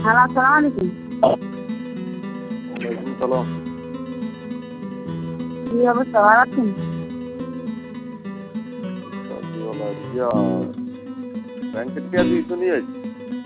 Hello, আসসালামু আলাইকুম। ওয়ালাইকুম সালাম। কি অবস্থা, ভালো আছেন? ব্যাংকের টিয়া দিয়েছো নিয়ে আইছি।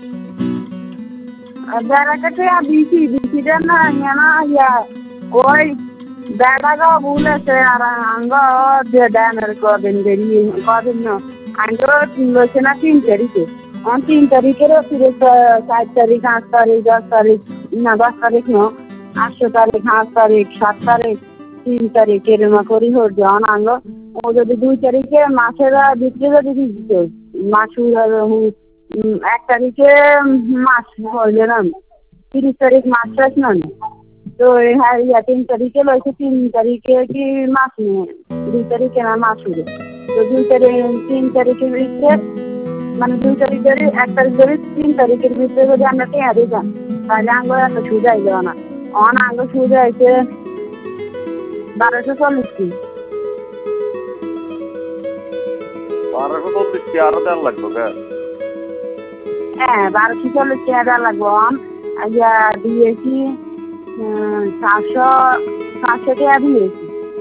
বেড়াকে দিছি না ইয়া ওই বেড়াটা বলেছে আর আঙ্গ দেনের কদিন না আঙ্গ লইছে না 3 তারিখে। 3 তারিখের ফিরে 4 তারিখ, 8 তারিখ, 10 তারিখ, না 10 তারিখ ন, 8 তারিখ, 8 তারিখ, 7 তারিখ, 3 তারিখ এরকম করি হচ্ছে আঙ্গ। ও যদি 2 তারিখে মাসের ভিতরে যদি দিতে মাসুর 1 তারিখে মাস হইলে না 30 তারিখ মাস শেষ নয় তো হ্যাঁ 3 তারিখে লইছে 3 তারিখে কি মাস নেই 2 তারিখে না মাস হইলে তো 2 তারিখ 3 তারিখের ভিতরে মানে 2 তারিখ ধরে 1 তারিখ ধরে 3 তারিখের ভিতরে যদি আমরা টেয়া দিতাম তাহলে আঙ্গ এত সুবিধা হইল না। আঙ্গ সুবিধা হয়েছে 1240। 1240 টিয়া আরো দেওয়ার লাগবে কে? হ্যাঁ 1240 টাকা লাগবো। আইয়া দিয়েছি 700 টাকা দিয়েছি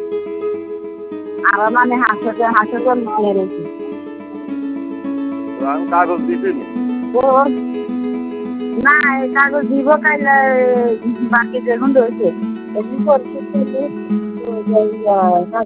আর মানে 840 টাকা রয়েছে। আমি কাগজ দিছি নি। ও না এই কাগজ দিব কাইলে বাকি যখন রয়েছে এমনি পরিশোধ করবো